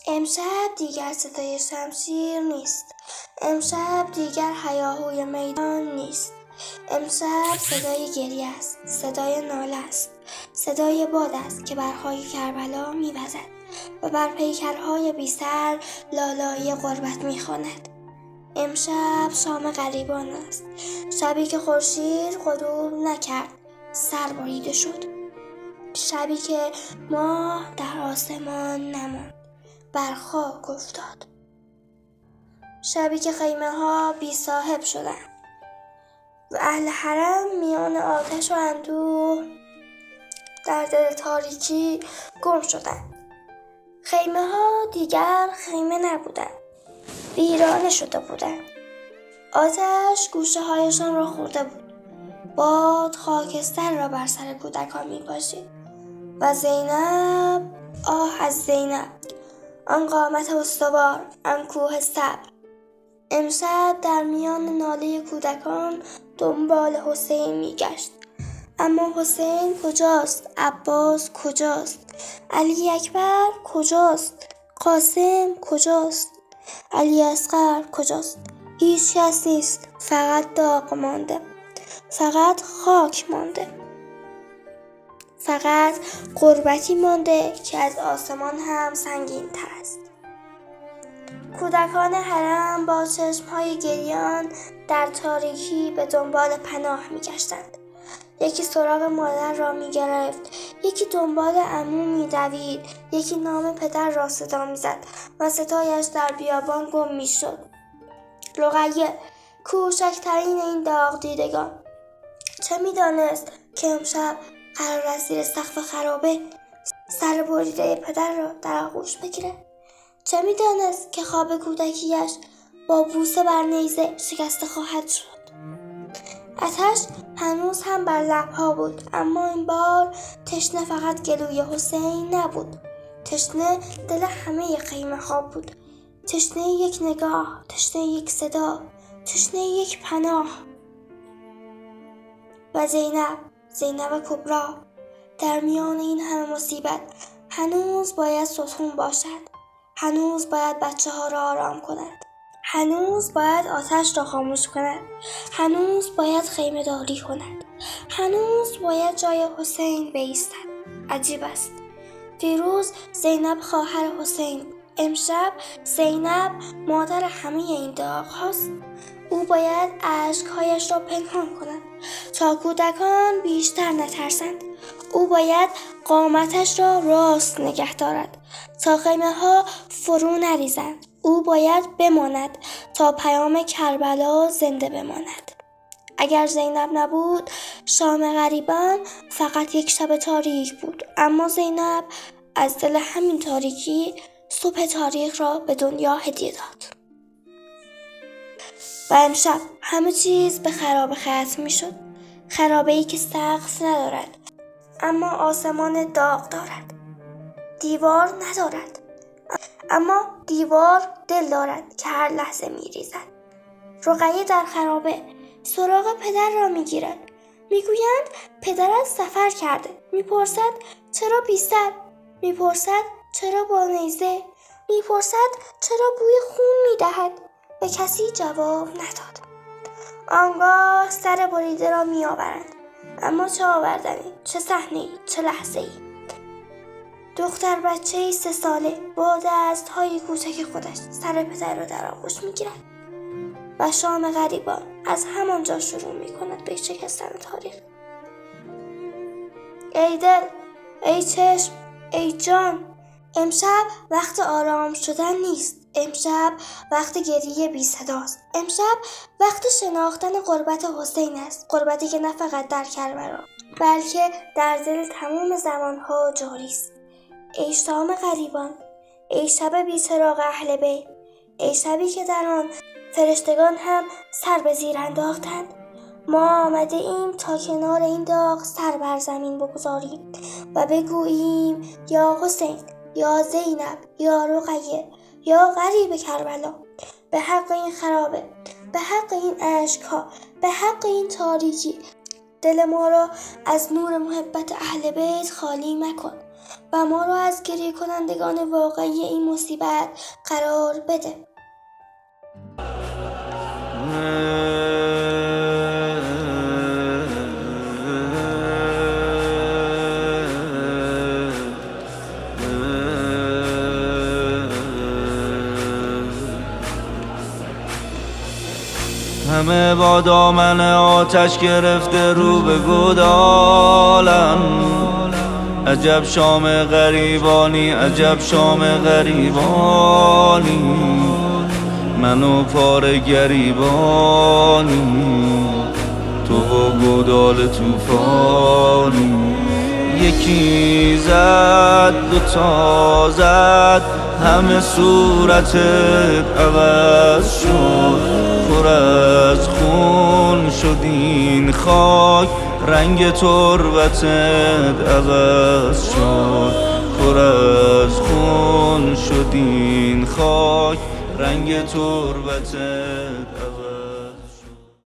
امشب دیگر صدای شمشیر نیست. امشب دیگر هیاهوی میدان نیست. امشب صدای گریه است، صدای ناله است، صدای باد است که برهای کربلا می‌وزد و بر پیکرهای بی سر لالایی غربت می‌خواند. امشب شام غریبان است، شبی که خورشید غروب نکرد، سر بریده شد. شبی که ماه در آسمان نماند، بر خاک افتاد. شبی که خیمه ها بی صاحب شدند و اهل حرم میان آتش و اندوه در دل تاریکی گم شدند. خیمه ها دیگر خیمه نبودند، ویرانه شده بودند. آتش گوشه هایشان را خورده بود. باد خاکستر را بر سر کودکان می پاشید و زینب، آه از زینب، آن قامت استوار، آن کوه صبر. امشب در میان ناله کودکان دنبال حسین میگشت. اما حسین کجاست؟ عباس کجاست؟ علی اکبر کجاست؟ قاسم کجاست؟ علی اصغر کجاست؟ هیچ کس نیست. فقط داغ مانده، فقط خاک مانده، فقط غربتی مانده که از آسمان هم سنگین تر است. کودکان حرم با چشمهای گریان در تاریکی به دنبال پناه می‌گشتند. یکی سراغ مادر را می‌گرفت، یکی دنبال عمو می‌دوید، یکی نام پدر را صدا می‌زد و صدایش در بیابان گم می‌شد. رقیه، کوچکترین این داغ دیدگان، چه می‌دانست که امشب قرار است زیر سقف خرابه سر بریده پدر را در آغوش بگیرد؟ چه می‌دانست که خواب کودکیش با بوسه بر نیزه شکسته خواهد شد؟ آتش هنوز هم بر لب‌ها بود، اما این بار تشنه فقط گلوی حسین نبود. تشنه دل همه خیمه ها بود. تشنه یک نگاه، تشنه یک صدا، تشنه یک پناه. و زینب کبرا در میان این همه مصیبت هنوز باید ستون باشد. هنوز باید بچه ها را آرام کند. هنوز باید آتش را خاموش کند. هنوز باید خیمه داری کند. هنوز باید جای حسین بایستد. عجیب است. دیروز زینب خواهر حسین بود. امشب زینب مادر همه این داغ هاست. او باید اشکهایش را پنهان کند تا کودکان بیشتر نترسند. او باید قامتش را راست نگه دارد تا خیمه ها فرو نریزند. او باید بماند تا پیام کربلا زنده بماند. اگر زینب نبود، شام غریبان فقط یک شب تاریک بود. اما زینب از دل همین تاریکی صبح تاریک را به دنیا هدیه داد. و امشب همه چیز به خرابه ختم می شد. خرابه‌ای که سقف ندارد اما آسمان داغ دارد. دیوار ندارد اما دیوار دل دارد که هر لحظه می ریزد. رقیه در خرابه سراغ پدر را می گیرد. می گویند پدرت سفر کرده. می پرسد چرا بی سر؟ می پرسد چرا با نیزه؟ می پرسد چرا بوی خون می دهد؟ به کسی جواب نداد. آنگاه سر بریده را می آورند. اما چه آوردنی؟ چه صحنه‌ای؟ چه لحظه‌ای؟ دختر بچه‌ای 3 ساله با دست‌های کوچک خودش سر پدر را در آغوش می‌گیرد و شام غریبان از همانجا شروع می‌کند به شکستن تاریخ. ای دل، ای چشم، ای جان، امشب وقت آرام شدن نیست. امشب وقت گریه بی صداست. امشب وقت شناختن غربت حسین است. غربتی که نه فقط در کربلا بلکه در دل تمام زمانها جاری است. ای شام غریبان، ای شب بی چراغ اهل بیت، ای شبی که در آن فرشتگان هم سر به زیر انداختند. ما آمده ایم تا کنار این داغ سر بر زمین بگذاریم و بگوییم یا حسین، یا زینب، یا رقیه، یا غریب کربلا، به حق این خرابه، به حق این اشکها، به حق این تاریکی، دل ما را از نور محبت اهل بیت خالی مکن. و ما را از گریه کنندگان واقعی این مصیبت قرار بده. همه با دامن آتش گرفته رو به گودالن. عجب شام غریبانی، عجب شام غریبانی، منو پاره گریبانی، تو و گودال توفانی. یکی زد دوتا زد، همه صورتت عوض شد. پر از خون شد این خاک، رنگ تربتت عوض شد. پر از خون شد این خاک، رنگ تربتت عوض